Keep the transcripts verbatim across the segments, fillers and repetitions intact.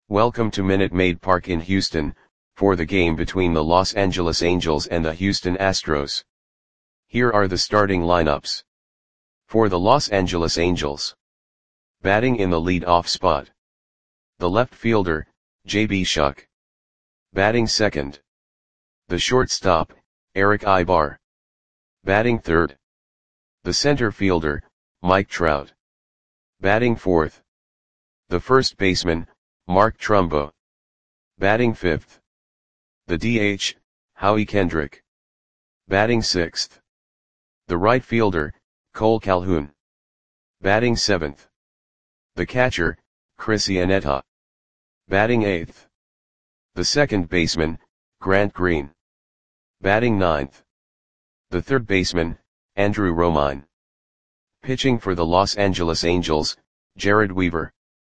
Welcome to Minute Maid Park in Houston, for the game between the Los Angeles Angels and the Houston Astros. Here are the starting lineups. For the Los Angeles Angels. Batting in the lead-off spot. The left fielder, J B Shuck. Batting second. The shortstop, Erick Aybar. Batting third. The center fielder, Mike Trout. Batting fourth. The first baseman, Mark Trumbo. Batting fifth. The D H, Howie Kendrick. Batting sixth. The right fielder, Cole Calhoun. Batting seventh. The catcher, Chris Iannetta. Batting eighth. The second baseman, Grant Green. Batting ninth. The third baseman, Andrew Romine. Pitching for the Los Angeles Angels, Jered Weaver.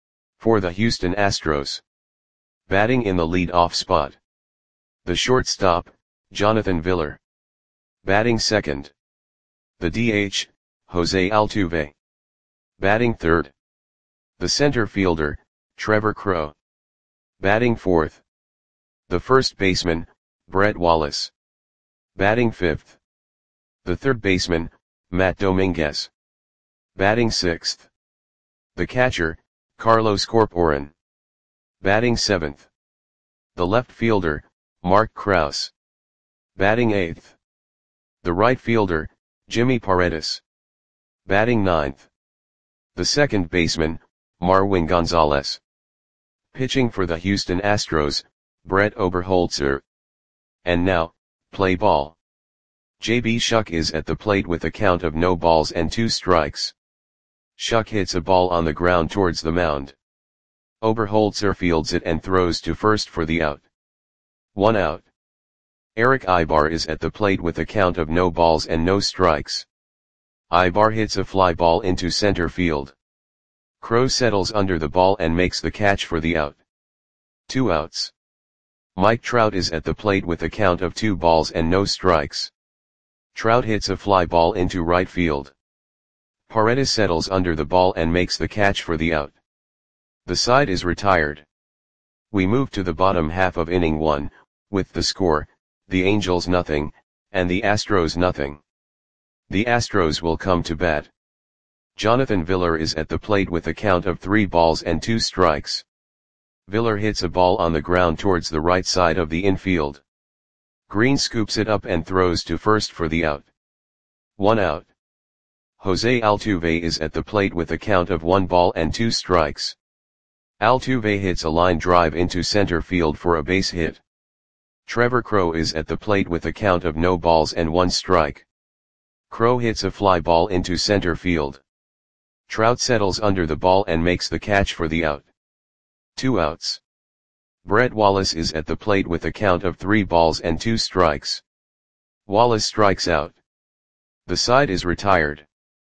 For the Houston Astros. Batting in the lead-off spot. The shortstop, Jonathan Villar. Batting second. The D H, Jose Altuve. Batting third. The center fielder, Trevor Crowe. Batting fourth. The first baseman, Brett Wallace. Batting fifth. The third baseman, Matt Dominguez. Batting sixth. The catcher, Carlos Corporan. Batting seventh. The left fielder, Mark Krause. Batting eighth. The right fielder, Jimmy Paredes. Batting ninth. The second baseman, Marwin Gonzalez. Pitching for the Houston Astros, Brett Oberholzer. And now, play ball. J B Shuck is at the plate with a count of no balls and two strikes. Shuck hits a ball on the ground towards the mound. Oberholzer fields it and throws to first for the out. One out. Erick Aybar is at the plate with a count of no balls and no strikes. Aybar hits a fly ball into center field. Crowe settles under the ball and makes the catch for the out. Two outs. Mike Trout is at the plate with a count of two balls and no strikes. Trout hits a fly ball into right field. Paredes settles under the ball and makes the catch for the out. The side is retired. We move to the bottom half of inning one, with the score, the Angels nothing, and the Astros nothing. The Astros will come to bat. Jonathan Villar is at the plate with a count of three balls and two strikes. Villar hits a ball on the ground towards the right side of the infield. Green scoops it up and throws to first for the out. One out. Jose Altuve is at the plate with a count of one ball and two strikes. Altuve hits a line drive into center field for a base hit. Trevor Crowe is at the plate with a count of no balls and one strike. Crowe hits a fly ball into center field. Trout settles under the ball and makes the catch for the out. Two outs. Brett Wallace is at the plate with a count of three balls and two strikes. Wallace strikes out. The side is retired.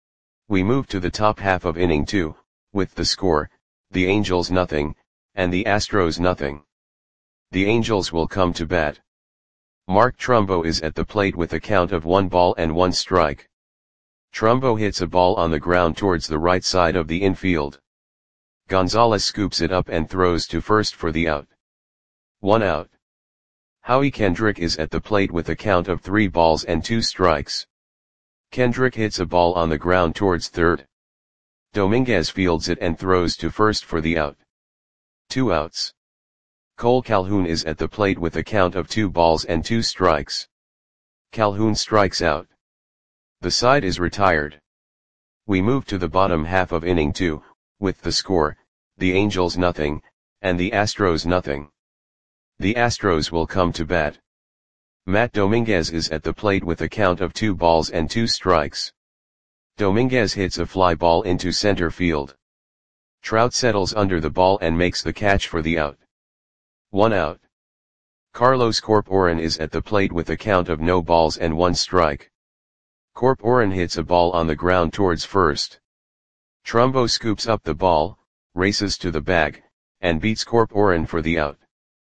We move to the top half of inning two, with the score, the Angels nothing, and the Astros nothing. The Angels will come to bat. Mark Trumbo is at the plate with a count of one ball and one strike. Trumbo hits a ball on the ground towards the right side of the infield. Gonzalez scoops it up and throws to first for the out. One out. Howie Kendrick is at the plate with a count of three balls and two strikes. Kendrick hits a ball on the ground towards third. Dominguez fields it and throws to first for the out. Two outs. Cole Calhoun is at the plate with a count of two balls and two strikes. Calhoun strikes out. The side is retired. We move to the bottom half of inning two, with the score, the Angels nothing, and the Astros nothing. The Astros will come to bat. Matt Dominguez is at the plate with a count of two balls and two strikes. Dominguez hits a fly ball into center field. Trout settles under the ball and makes the catch for the out. One out. Carlos Corporan is at the plate with a count of no balls and one strike. Corporan hits a ball on the ground towards first. Trumbo scoops up the ball, races to the bag, and beats Corporan for the out.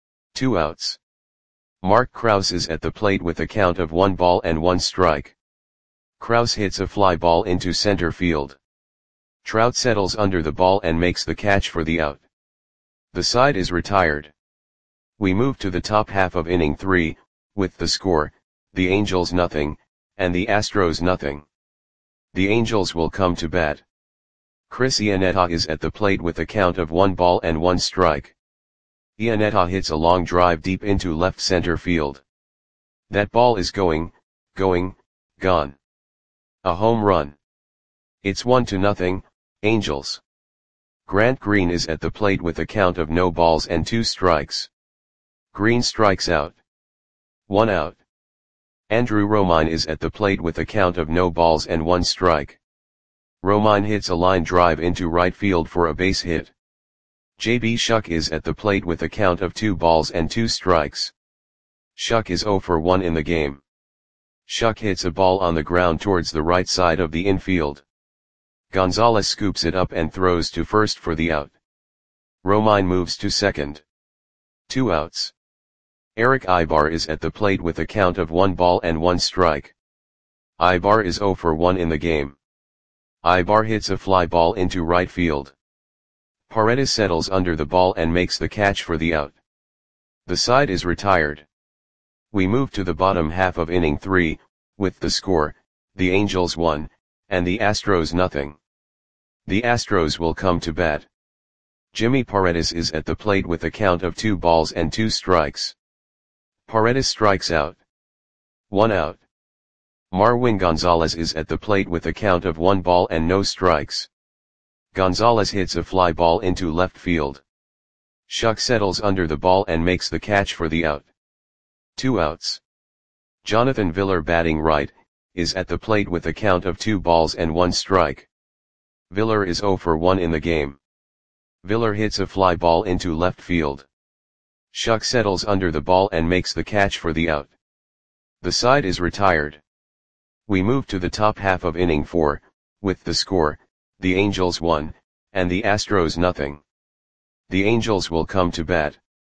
Two outs. Mark Krause is at the plate with a count of one ball and one strike. Krause hits a fly ball into center field. Trout settles under the ball and makes the catch for the out. The side is retired. We move to the top half of inning three, with the score, the Angels nothing, and the Astros nothing. The Angels will come to bat. Chris Iannetta is at the plate with a count of one ball and one strike. Iannetta hits a long drive deep into left center field. That ball is going, going, gone. A home run. It's one to nothing, Angels. Grant Green is at the plate with a count of no balls and two strikes. Green strikes out. One out. Andrew Romine is at the plate with a count of no balls and one strike. Romine hits a line drive into right field for a base hit. J B Shuck is at the plate with a count of two balls and two strikes. Shuck is oh for one in the game. Shuck hits a ball on the ground towards the right side of the infield. Gonzalez scoops it up and throws to first for the out. Romine moves to second. Two outs. Eric Ibar is at the plate with a count of one ball and one strike. Ibar is oh for one in the game. Ibar hits a fly ball into right field. Paredes settles under the ball and makes the catch for the out. The side is retired. We move to the bottom half of inning three, with the score, the Angels one, and the Astros nothing. The Astros will come to bat. Jimmy Paredes is at the plate with a count of two balls and two strikes. Paredes strikes out. One out. Marwin Gonzalez is at the plate with a count of one ball and no strikes. Gonzalez hits a fly ball into left field. Shuck settles under the ball and makes the catch for the out. Two outs. Jonathan Villar, batting right, is at the plate with a count of two balls and one strike. Villar is oh for one in the game. Villar hits a fly ball into left field. Shuck settles under the ball and makes the catch for the out. The side is retired. We move to the top half of inning four, with the score, the Angels one, and the Astros nothing. The Angels will come to bat.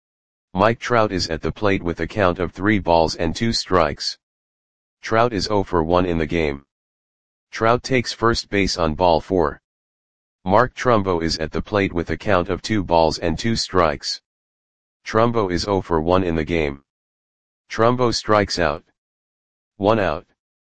Mike Trout is at the plate with a count of three balls and two strikes. Trout is oh for one in the game. Trout takes first base on ball four. Mark Trumbo is at the plate with a count of two balls and two strikes. Trumbo is oh for one in the game. Trumbo strikes out. One out.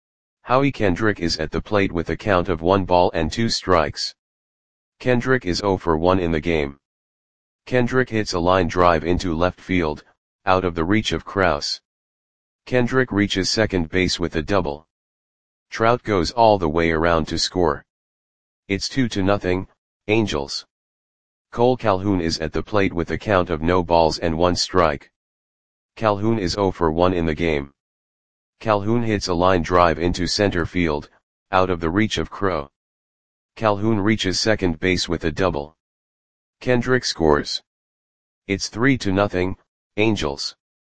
Howie Kendrick is at the plate with a count of one ball and two strikes. Kendrick is oh for one in the game. Kendrick hits a line drive into left field, out of the reach of Krause. Kendrick reaches second base with a double. Trout goes all the way around to score. It's two to nothing, Angels. Cole Calhoun is at the plate with a count of no balls and one strike. Calhoun is oh for one in the game. Calhoun hits a line drive into center field, out of the reach of Crowe. Calhoun reaches second base with a double. Kendrick scores. It's three to nothing, Angels.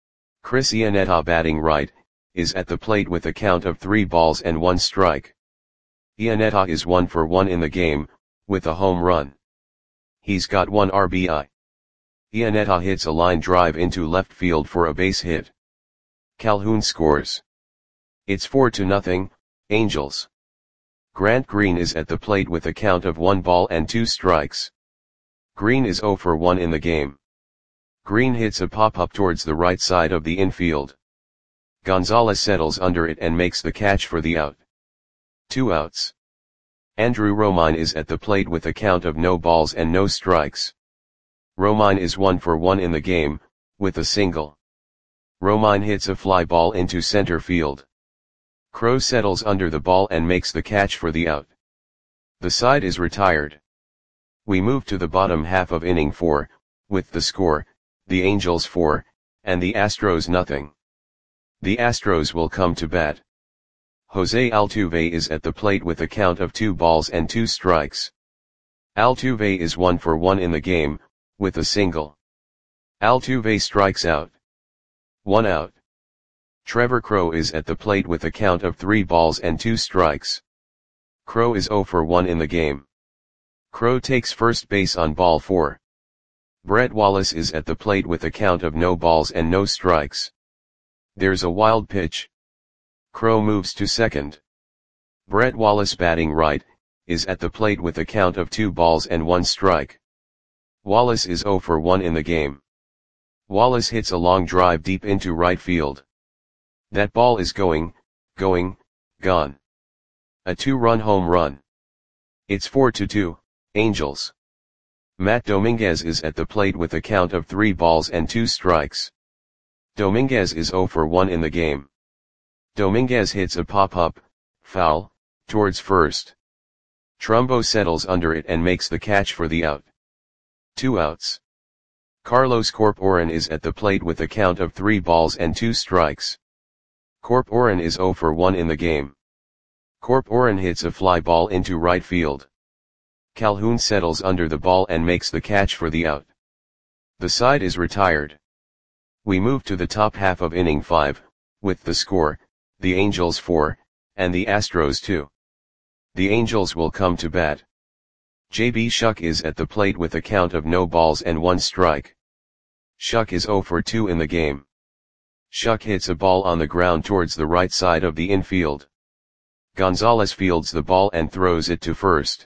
Chris Iannetta, batting right, is at the plate with a count of three balls and one strike. Iannetta is one for one in the game, with a home run. He's got one R B I. Iannetta hits a line drive into left field for a base hit. Calhoun scores. It's four to nothing, Angels. Grant Green is at the plate with a count of one ball and two strikes. Green is oh for one in the game. Green hits a pop-up towards the right side of the infield. Gonzalez settles under it and makes the catch for the out. Two outs. Andrew Romine is at the plate with a count of no balls and no strikes. Romine is one for one in the game, with a single. Romine hits a fly ball into center field. Crowe settles under the ball and makes the catch for the out. The side is retired. We move to the bottom half of inning four, with the score, the Angels four, and the Astros nothing. The Astros will come to bat. Jose Altuve is at the plate with a count of two balls and two strikes. Altuve is one for one in the game, with a single. Altuve strikes out. One out. Trevor Crowe is at the plate with a count of three balls and two strikes. Crowe is oh for one in the game. Crowe takes first base on ball four. Brett Wallace is at the plate with a count of no balls and no strikes. There's a wild pitch. Crowe moves to second. Brett Wallace, batting right, is at the plate with a count of two balls and one strike. Wallace is zero for one in the game. Wallace hits a long drive deep into right field. That ball is going, going, gone. A two-run home run. It's four to two, Angels. Matt Dominguez is at the plate with a count of three balls and two strikes. Dominguez is zero for one in the game. Dominguez hits a pop-up, foul, towards first. Trumbo settles under it and makes the catch for the out. Two outs. Carlos Corporan is at the plate with a count of three balls and two strikes. Corporan is zero for one in the game. Corporan hits a fly ball into right field. Calhoun settles under the ball and makes the catch for the out. The side is retired. We move to the top half of inning five, with the score, the Angels four, and the Astros two. The Angels will come to bat. J B Shuck is at the plate with a count of no balls and one strike. Shuck is zero for two in the game. Shuck hits a ball on the ground towards the right side of the infield. Gonzalez fields the ball and throws it to first.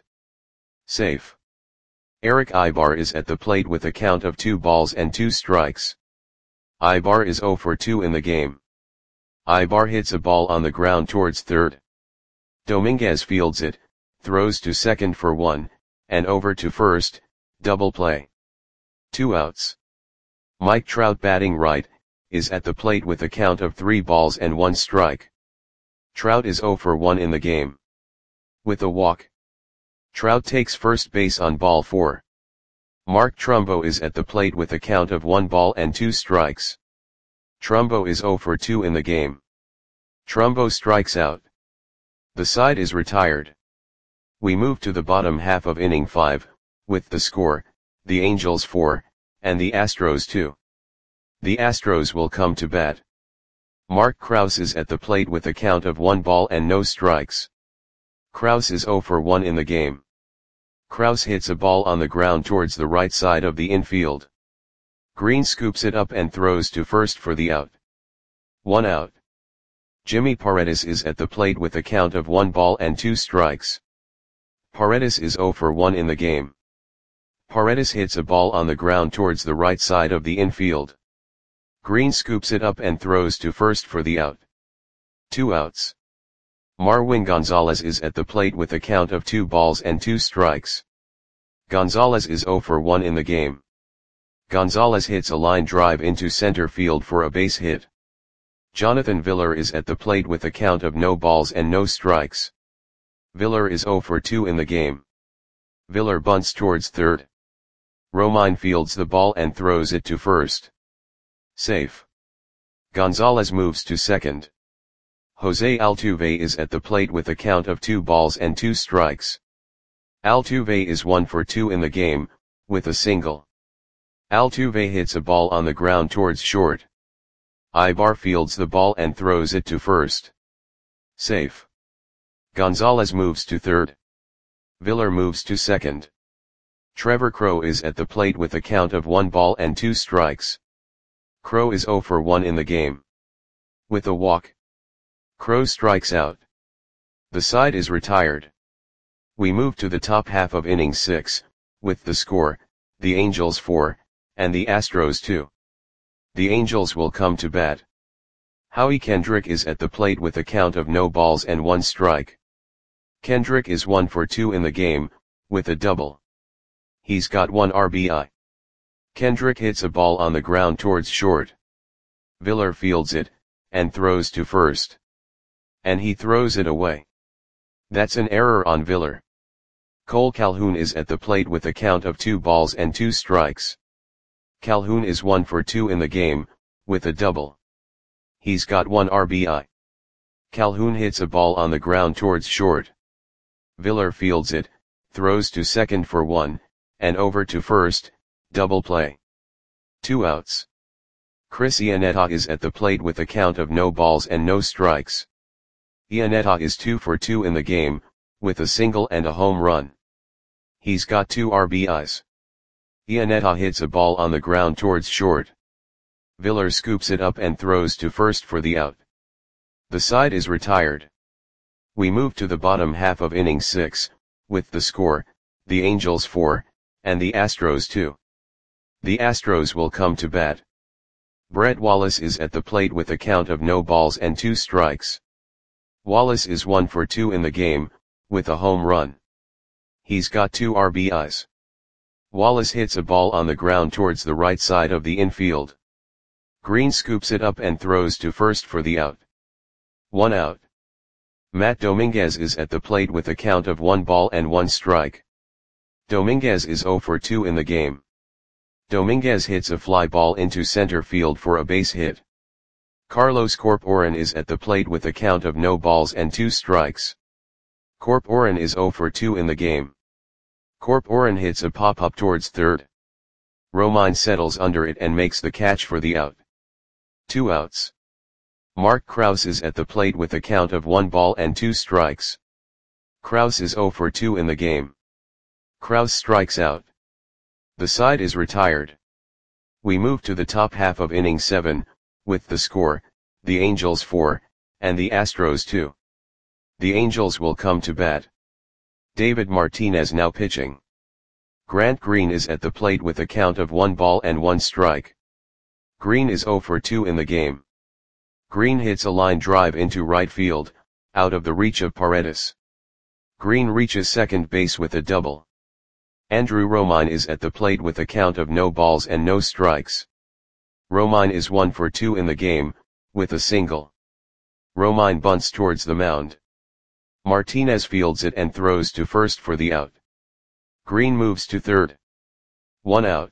Safe. Eric Ibar is at the plate with a count of two balls and two strikes. Ibar is zero for two in the game. Ibar hits a ball on the ground towards third. Dominguez fields it, throws to second for one, and over to first, double play. Two outs. Mike Trout batting right, is at the plate with a count of three balls and one strike. Trout is zero for one in the game. With a walk. Trout takes first base on ball four. Mark Trumbo is at the plate with a count of one ball and two strikes. Trumbo is zero for two in the game. Trumbo strikes out. The side is retired. We move to the bottom half of inning five, with the score, the Angels four, and the Astros two. The Astros will come to bat. Mark Krause is at the plate with a count of one ball and no strikes. Krause is zero for one in the game. Krause hits a ball on the ground towards the right side of the infield. Green scoops it up and throws to first for the out. One out. Jimmy Paredes is at the plate with a count of one ball and two strikes. Paredes is zero for one in the game. Paredes hits a ball on the ground towards the right side of the infield. Green scoops it up and throws to first for the out. Two outs. Marwin Gonzalez is at the plate with a count of two balls and two strikes. Gonzalez is zero for one in the game. Gonzalez hits a line drive into center field for a base hit. Jonathan Villar is at the plate with a count of no balls and no strikes. Villar is zero for two in the game. Villar bunts towards third. Romine fields the ball and throws it to first. Safe. Gonzalez moves to second. Jose Altuve is at the plate with a count of two balls and two strikes. Altuve is one for two in the game, with a single. Altuve hits a ball on the ground towards short. Ibar fields the ball and throws it to first. Safe. Gonzalez moves to third. Villar moves to second. Trevor Crowe is at the plate with a count of one ball and two strikes. Crowe is zero for one in the game. With a walk. Crowe strikes out. The side is retired. We move to the top half of inning six, with the score, the Angels four, and the Astros two. The Angels will come to bat. Howie Kendrick is at the plate with a count of no balls and one strike. Kendrick is one for two in the game, with a double. He's got one R B I. Kendrick hits a ball on the ground towards short. Villar fields it, and throws to first. And he throws it away. That's an error on Villar. Cole Calhoun is at the plate with a count of two balls and two strikes. Calhoun is one for two in the game, with a double. He's got one R B I. Calhoun hits a ball on the ground towards short. Villar fields it, throws to second for one, and over to first, double play. Two outs. Chris Iannetta is at the plate with a count of no balls and no strikes. Iannetta is two for two in the game, with a single and a home run. He's got two R B Is. Iannetta hits a ball on the ground towards short. Villar scoops it up and throws to first for the out. The side is retired. We move to the bottom half of inning six, with the score, the Angels four, and the Astros two. The Astros will come to bat. Brett Wallace is at the plate with a count of no balls and two strikes. Wallace is one for two in the game, with a home run. He's got two R B Is. Wallace hits a ball on the ground towards the right side of the infield. Green scoops it up and throws to first for the out. One out. Matt Dominguez is at the plate with a count of one ball and one strike. Dominguez is zero for two in the game. Dominguez hits a fly ball into center field for a base hit. Carlos Corporan is at the plate with a count of no balls and two strikes. Corporan is zero for two in the game. Corporan hits a pop-up towards third. Romine settles under it and makes the catch for the out. Two outs. Mark Krause is at the plate with a count of one ball and two strikes. Krause is zero for two in the game. Krause strikes out. The side is retired. We move to the top half of inning seven, with the score, the Angels four, and the Astros two. The Angels will come to bat. David Martinez now pitching. Grant Green is at the plate with a count of one ball and one strike. Green is zero for two in the game. Green hits a line drive into right field, out of the reach of Paredes. Green reaches second base with a double. Andrew Romine is at the plate with a count of no balls and no strikes. Romine is one for two in the game, with a single. Romine bunts towards the mound. Martinez fields it and throws to first for the out. Green moves to third. One out.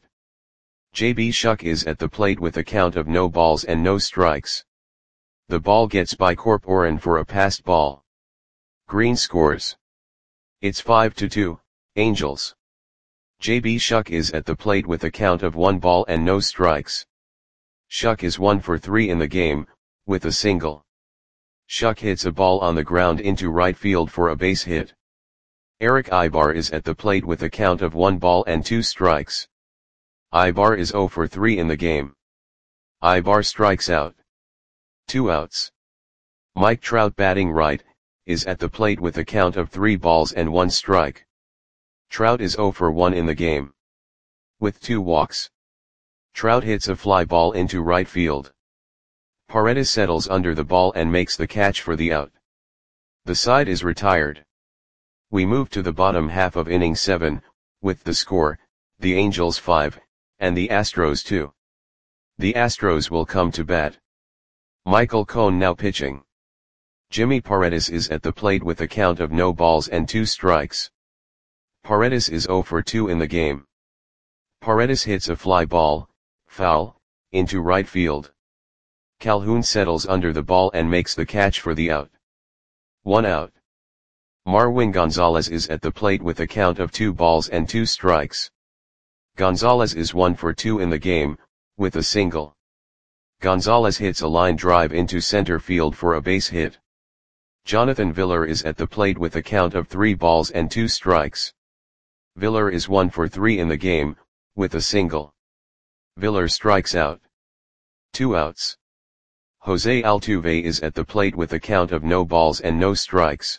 J B Shuck is at the plate with a count of no balls and no strikes. The ball gets by Corporan for a passed ball. Green scores. It's five to two, Angels. J B Shuck is at the plate with a count of one ball and no strikes. Shuck is one for three in the game, with a single. Shuck hits a ball on the ground into right field for a base hit. Eric Ibar is at the plate with a count of one ball and two strikes. Ibar is zero for three in the game. Ibar strikes out. Two outs. Mike Trout batting right, is at the plate with a count of three balls and one strike. Trout is zero for one in the game. With two walks. Trout hits a fly ball into right field. Paredes settles under the ball and makes the catch for the out. The side is retired. We move to the bottom half of inning seven, with the score, the Angels five, and the Astros two. The Astros will come to bat. Michael Cone now pitching. Jimmy Paredes is at the plate with a count of no balls and two strikes. Paredes is zero for two in the game. Paredes hits a fly ball, foul, into right field. Calhoun settles under the ball and makes the catch for the out. One out. Marwin Gonzalez is at the plate with a count of two balls and two strikes. Gonzalez is one for two in the game, with a single. Gonzalez hits a line drive into center field for a base hit. Jonathan Villar is at the plate with a count of three balls and two strikes. Villar is one for three in the game, with a single. Villar strikes out. Two outs. Jose Altuve is at the plate with a count of no balls and no strikes.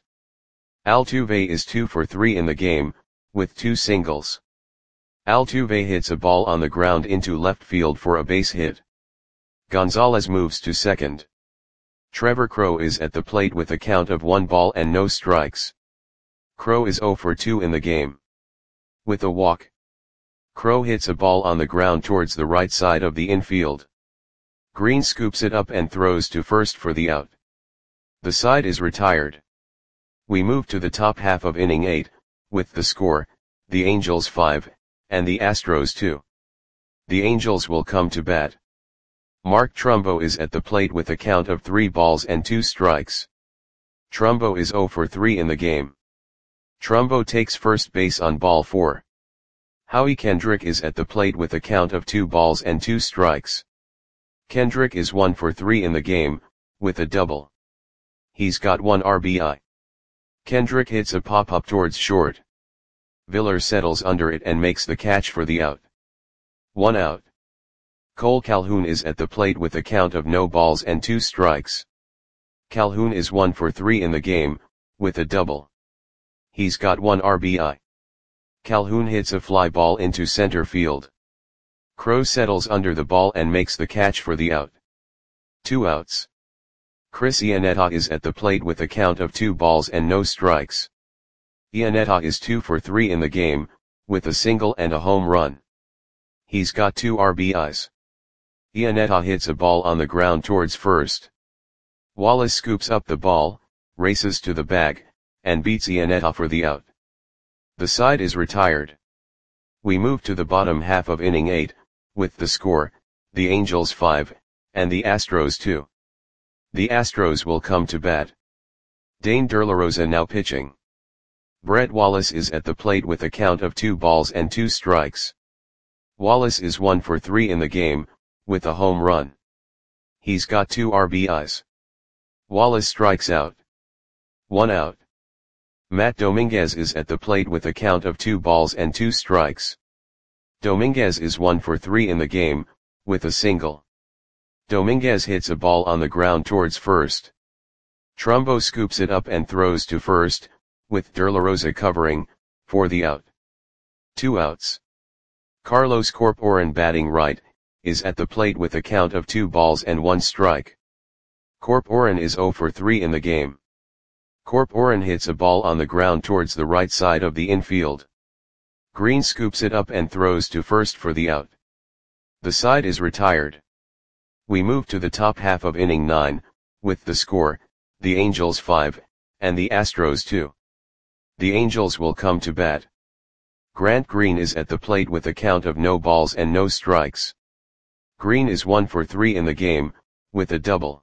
Altuve is two for three in the game, with two singles. Altuve hits a ball on the ground into left field for a base hit. Gonzalez moves to second. Trevor Crowe is at the plate with a count of one ball and no strikes. Crowe is zero for two in the game. With a walk. Crowe hits a ball on the ground towards the right side of the infield. Green scoops it up and throws to first for the out. The side is retired. We move to the top half of inning eight, with the score, the Angels five, and the Astros two. The Angels will come to bat. Mark Trumbo is at the plate with a count of three balls and two strikes. Trumbo is zero for three in the game. Trumbo takes first base on ball four. Howie Kendrick is at the plate with a count of two balls and two strikes. Kendrick is one for three in the game, with a double. He's got one R B I. Kendrick hits a pop-up towards short. Villar settles under it and makes the catch for the out. One out. Cole Calhoun is at the plate with a count of no balls and two strikes. Calhoun is one for three in the game, with a double. He's got one R B I. Calhoun hits a fly ball into center field. Crow settles under the ball and makes the catch for the out. Two outs. Chris Iannetta is at the plate with a count of two balls and no strikes. Iannetta is two for three in the game, with a single and a home run. He's got two R B Is. Iannetta hits a ball on the ground towards first. Wallace scoops up the ball, races to the bag, and beats Iannetta for the out. The side is retired. We move to the bottom half of inning eight, with the score, the Angels five, and the Astros two. The Astros will come to bat. Dane DeLaRosa now pitching. Brett Wallace is at the plate with a count of two balls and two strikes. Wallace is one for three in the game, with a home run. He's got two R B Is. Wallace strikes out. One out. Matt Dominguez is at the plate with a count of two balls and two strikes. Dominguez is one for three in the game, with a single. Dominguez hits a ball on the ground towards first. Trumbo scoops it up and throws to first, with DeLaRosa covering, for the out. Two outs. Carlos Corporan batting right, is at the plate with a count of two balls and one strike. Corporan is zero for three in the game. Corporan hits a ball on the ground towards the right side of the infield. Green scoops it up and throws to first for the out. The side is retired. We move to the top half of inning nine, with the score, the Angels five, and the Astros two. The Angels will come to bat. Grant Green is at the plate with a count of no balls and no strikes. Green is one for three in the game, with a double.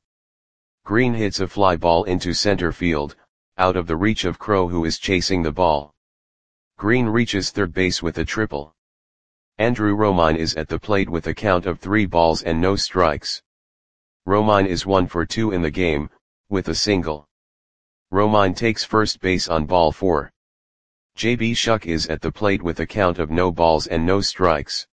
Green hits a fly ball into center field, out of the reach of Crow, who is chasing the ball. Green reaches third base with a triple. Andrew Romine is at the plate with a count of three balls and no strikes. Romine is one for two in the game, with a single. Romine takes first base on ball four. J B Shuck is at the plate with a count of no balls and no strikes.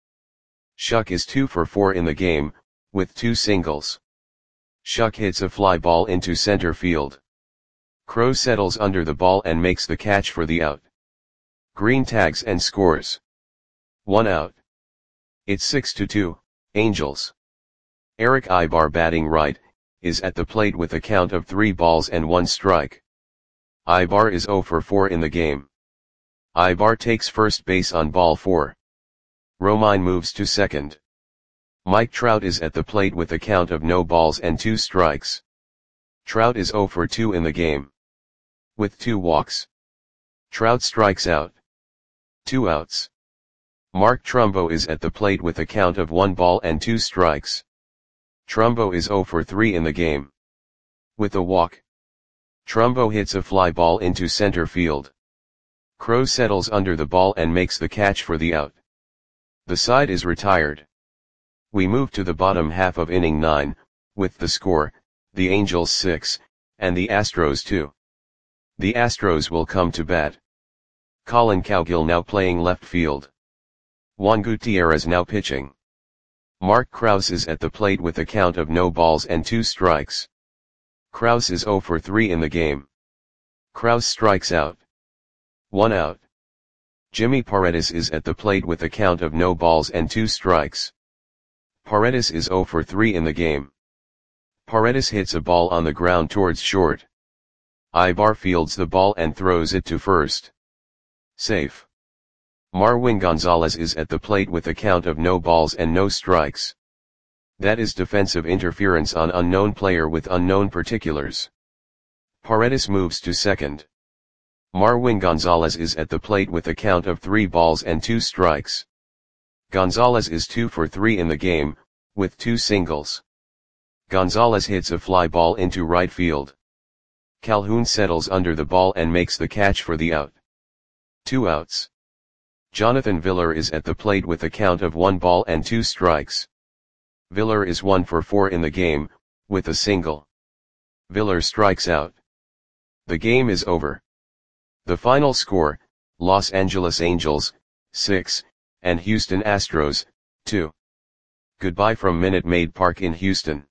Shuck is two for four in the game, with two singles. Shuck hits a fly ball into center field. Crow settles under the ball and makes the catch for the out. Green tags and scores. One out. It's six to two, Angels. Eric Ibar batting right, is at the plate with a count of three balls and one strike. Ibar is zero for four in the game. Ibar takes first base on ball four. Romine moves to second. Mike Trout is at the plate with a count of no balls and two strikes. Trout is zero for two in the game. With two walks. Trout strikes out. Two outs. Mark Trumbo is at the plate with a count of one ball and two strikes. Trumbo is zero for three in the game. With a walk. Trumbo hits a fly ball into center field. Crow settles under the ball and makes the catch for the out. The side is retired. We move to the bottom half of inning nine, with the score, the Angels six, and the Astros two. The Astros will come to bat. Colin Cowgill now playing left field. Juan Gutierrez now pitching. Mark Krause is at the plate with a count of no balls and two strikes. Krause is zero for three in the game. Krause strikes out. One out. Jimmy Paredes is at the plate with a count of no balls and two strikes. Paredes is zero for three in the game. Paredes hits a ball on the ground towards short. Ibar fields the ball and throws it to first. Safe. Marwin Gonzalez is at the plate with a count of no balls and no strikes. That is defensive interference on unknown player with unknown particulars. Paredes moves to second. Marwin Gonzalez is at the plate with a count of three balls and two strikes. Gonzalez is two for three in the game, with two singles. Gonzalez hits a fly ball into right field. Calhoun settles under the ball and makes the catch for the out. Two outs. Jonathan Villar is at the plate with a count of one ball and two strikes. Villar is one for four in the game, with a single. Villar strikes out. The game is over. The final score, Los Angeles Angels, six, and Houston Astros, two. Goodbye from Minute Maid Park in Houston.